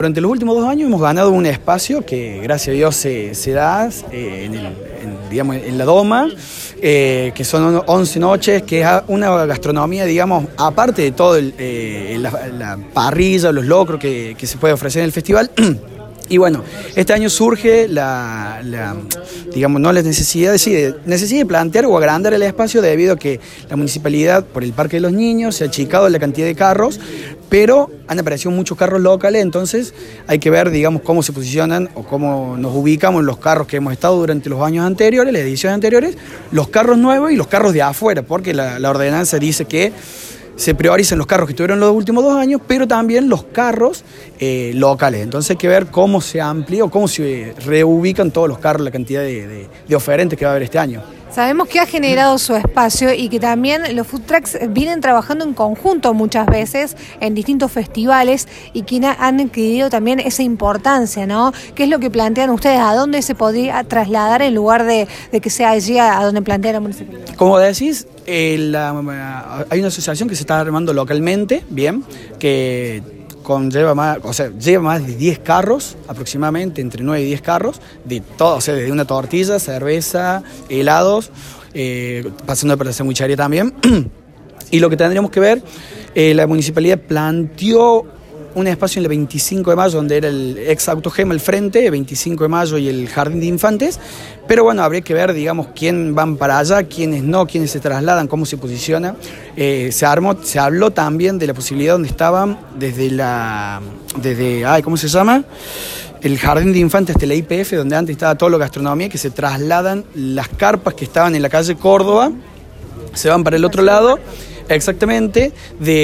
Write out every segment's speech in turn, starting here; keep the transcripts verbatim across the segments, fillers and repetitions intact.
Durante los últimos dos años hemos ganado un espacio que, gracias a Dios, se, se da eh, en, el, en, digamos, en la Doma, eh, que son once noches, que es una gastronomía, digamos, aparte de todo el, eh, la, la parrilla, los locros que, que se puede ofrecer en el festival. Y bueno, este año surge la, la digamos, no la necesidad de, sí, de, necesidad de plantear o agrandar el espacio debido a que la municipalidad, por el Parque de los Niños, se ha achicado la cantidad de carros, pero han aparecido muchos carros locales, entonces hay que ver, digamos, cómo se posicionan o cómo nos ubicamos en los carros que hemos estado durante los años anteriores, las ediciones anteriores, los carros nuevos y los carros de afuera, porque la, la ordenanza dice que se priorizan los carros que tuvieron los últimos dos años, pero también los carros eh, locales. Entonces hay que ver cómo se amplía o cómo se reubican todos los carros, la cantidad de, de, de oferentes que va a haber este año. Sabemos que ha generado su espacio y que también los food trucks vienen trabajando en conjunto muchas veces en distintos festivales y que han adquirido también esa importancia, ¿no? ¿Qué es lo que plantean ustedes? ¿A dónde se podría trasladar en lugar de, de que sea allí a, a donde plantea la municipalidad? Como decís, eh, la, hay una asociación que se está armando localmente, bien, que Conlleva más, o sea, lleva más de diez carros, aproximadamente, entre nueve y diez carros, de todo, o sea, desde una tortilla, cerveza, helados, eh, pasando por la sandwichería también. Y lo que tendríamos que ver, eh, la municipalidad planteó un espacio en el veinticinco de mayo, donde era el ex Autogema al frente, veinticinco de mayo y el Jardín de Infantes, pero bueno, habría que ver, digamos, quién van para allá, quiénes no, quiénes se trasladan, cómo se posiciona. Eh, se armó, se habló también de la posibilidad donde estaban desde la, desde, ay, ¿cómo se llama? El Jardín de Infantes hasta la I P F, donde antes estaba todo lo gastronomía, que se trasladan las carpas que estaban en la calle Córdoba, se van para el otro lado, exactamente,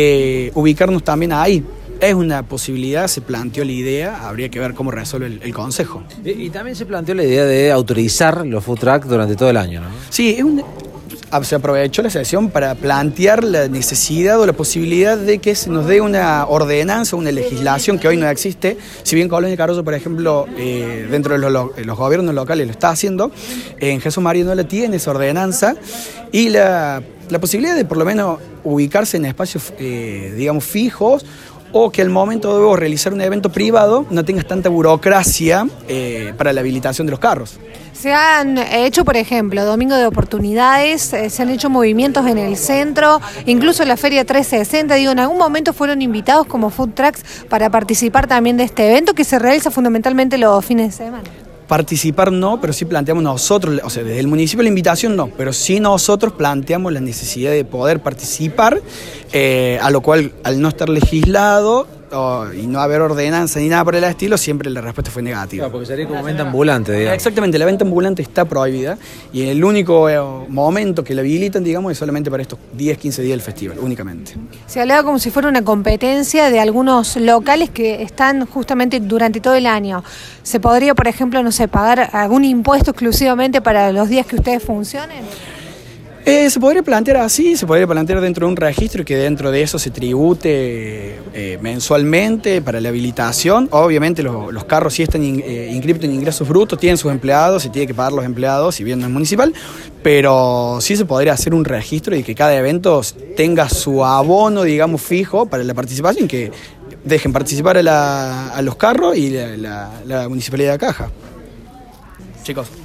de ubicarnos también ahí. Es una posibilidad, se planteó la idea, habría que ver cómo resuelve el, el Consejo. Y, y también se planteó la idea de autorizar los food trucks durante todo el año, ¿no? Sí, es un, se aprovechó la sesión para plantear la necesidad o la posibilidad de que se nos dé una ordenanza, una legislación que hoy no existe. Si bien Colonia de Carollo, por ejemplo, eh, dentro de los, los gobiernos locales lo está haciendo, en Jesús María no la tiene esa ordenanza y la, la posibilidad de por lo menos ubicarse en espacios, eh, digamos, fijos, o que al momento de realizar un evento privado no tengas tanta burocracia eh, para la habilitación de los carros. Se han hecho, por ejemplo, Domingo de Oportunidades, eh, se han hecho movimientos en el centro, incluso la Feria trescientos sesenta, digo, en algún momento fueron invitados como food trucks para participar también de este evento que se realiza fundamentalmente los fines de semana. Participar no, pero sí planteamos nosotros, o sea, desde el municipio la invitación no, pero sí nosotros planteamos la necesidad de poder participar, eh, a lo cual al no estar legislado oh, y no haber ordenanza ni nada por el estilo, siempre la respuesta fue negativa. Claro, porque sería como venta ambulante, digamos. Exactamente, la venta ambulante está prohibida y el único eh, momento que la habilitan, digamos, es solamente para estos diez, quince días del festival, únicamente. Se hablaba como si fuera una competencia de algunos locales que están justamente durante todo el año. ¿Se podría, por ejemplo, no sé, pagar algún impuesto exclusivamente para los días que ustedes funcionen? Eh, se podría plantear así, se podría plantear dentro de un registro y que dentro de eso se tribute eh, mensualmente para la habilitación. Obviamente los, los carros sí están in, eh, inscritos en ingresos brutos, tienen sus empleados, se tiene que pagar los empleados, si bien no es municipal, pero sí se podría hacer un registro y que cada evento tenga su abono, digamos, fijo para la participación, que dejen participar a, la, a los carros y la, la, la municipalidad de Caja. Chicos.